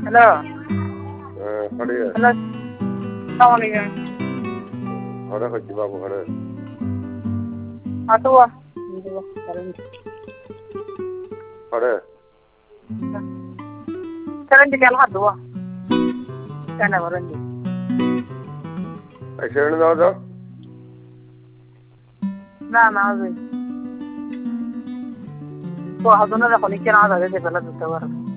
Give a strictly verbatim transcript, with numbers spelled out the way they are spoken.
hello hello আসসালামু আলাইকুম ঘরে হচ্ছি বাবু ঘরে আসো ঘরে ಕರೆಂಟ್ ಕೆಲ ಹದ್ದುವ ಕೆಲ ಬರಂಡಿ এক্সিডেন্ট দাও যাও না না তো হাজুনা দেখো নিচে না যাবে যে বেলা দিতে পারবে